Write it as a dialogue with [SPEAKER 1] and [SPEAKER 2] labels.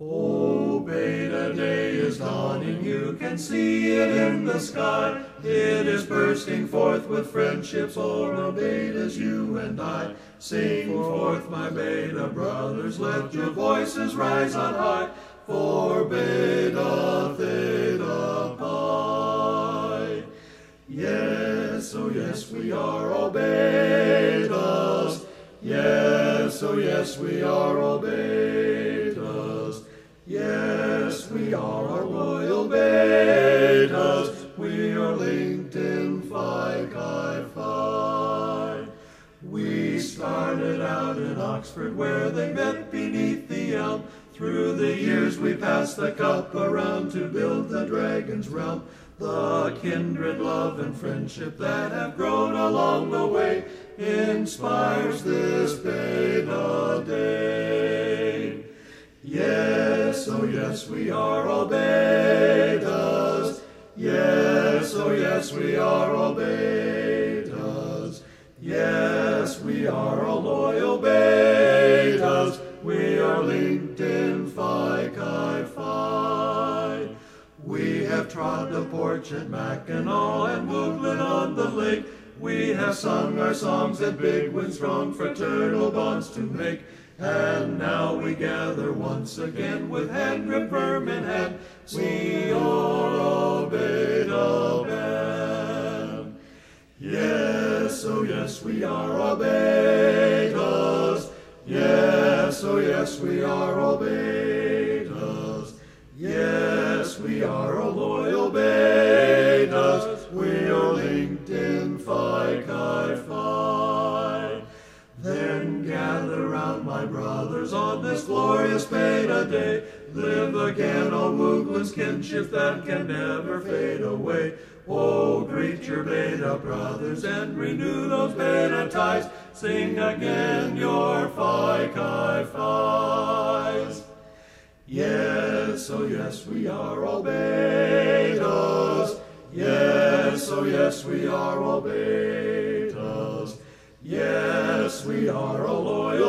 [SPEAKER 1] Oh, Beta Day is dawning, you can see it in the sky. It is bursting forth with friendships o'er our Betas, you and I. Sing forth, my Beta brothers, let your voices rise on high. For Beta Theta Pi. Yes, oh yes, we are all Betas. Yes, oh yes, we are all Betas. Yes, we are our royal Betas. We are linked in Phi Chi Phi. We started out in Oxford where they met beneath the elm. Through the years we passed the cup around to build the dragon's realm. The kindred love and friendship that have grown along the way inspires this Beta Day. Yes, oh yes, we are all Betas. Yes, oh yes, we are all Betas. Yes, we are all loyal Betas. We are linked in Phi Chi Phi. We have trod the porch at Mackinac and Woodland on the lake. We have sung our songs at Bigwin, strong fraternal bonds to make. And now we gather once again with hand grip firm in hand. We are a Beta band. Yes, oh yes, we are all Betas. Yes, oh yes, we are all Betas. Yes, we are all loyal Betas. We are linked in Phi Chi Phi. Then gather round, my brothers, on this glorious Beta Day. Live again on Woogland's kinship that can never fade away. Oh, greet your Beta brothers and renew those Beta ties. Sing again your Phi Chi Phis. Yes, oh yes, we are all Betas. Yes, oh yes, we are all Betas. Yes, we are all loyal